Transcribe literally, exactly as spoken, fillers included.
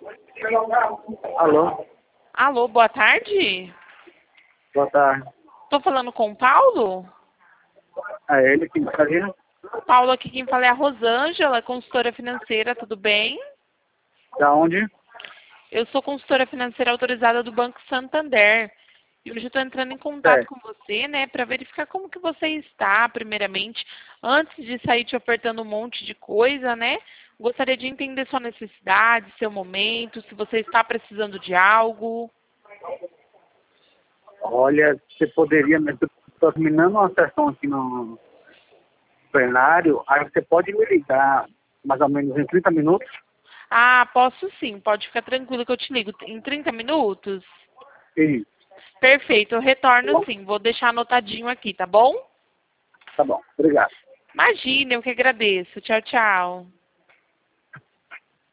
Alô? Alô, boa tarde. Boa tarde. Tô falando com o Paulo? É ele que gostaria? Paulo, aqui quem fala é a Rosângela, consultora financeira, tudo bem? Da onde? Eu sou consultora financeira autorizada do Banco Santander. E hoje eu estou entrando em contato É. com você, né, para verificar como que você está, primeiramente, antes de sair te ofertando um monte de coisa, né? Gostaria de entender sua necessidade, seu momento, se você está precisando de algo. Olha, você poderia, mas eu estou terminando uma sessão aqui no plenário, aí você pode me ligar mais ou menos em trinta minutos? Ah, posso sim, pode ficar tranquilo que eu te ligo em trinta minutos. Sim, Perfeito, eu retorno sim, vou deixar anotadinho aqui, tá bom? tá bom. Obrigado. Imagina, eu que agradeço. Tchau, tchau.